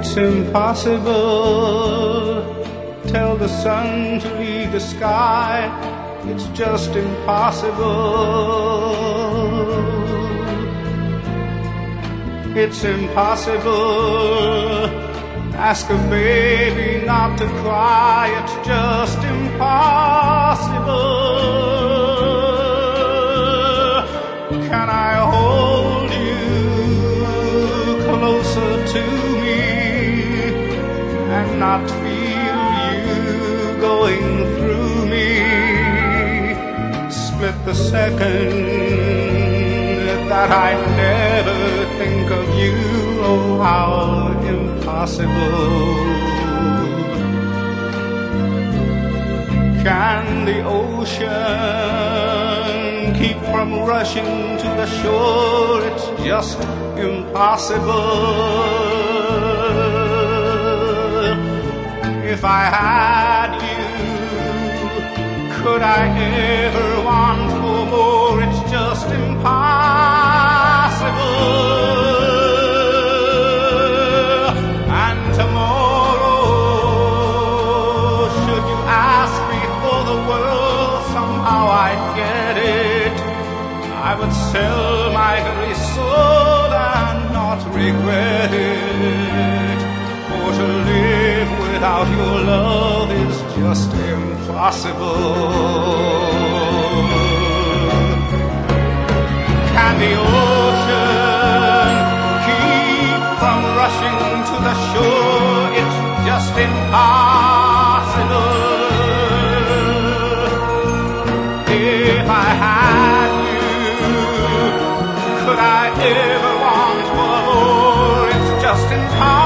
It's impossible. Tell the sun to leave the sky. It's just impossible. It's impossible. Ask a baby not to cry. It's just impossible. Can I hold you closer to me and not feel you going through me? Split the second that I never think of you. Oh, how impossible. Can the ocean keep from rushing to the shore? It's just impossible. If I had you, could I ever want for more? It's just impossible. And tomorrow, should you ask me for the world, somehow I'd get it. I would sell my very soul and not regret it. For to live without your love is just impossible. Can the ocean keep from rushing to the shore? It's just impossible. If I had you, could I ever want for more? It's just impossible.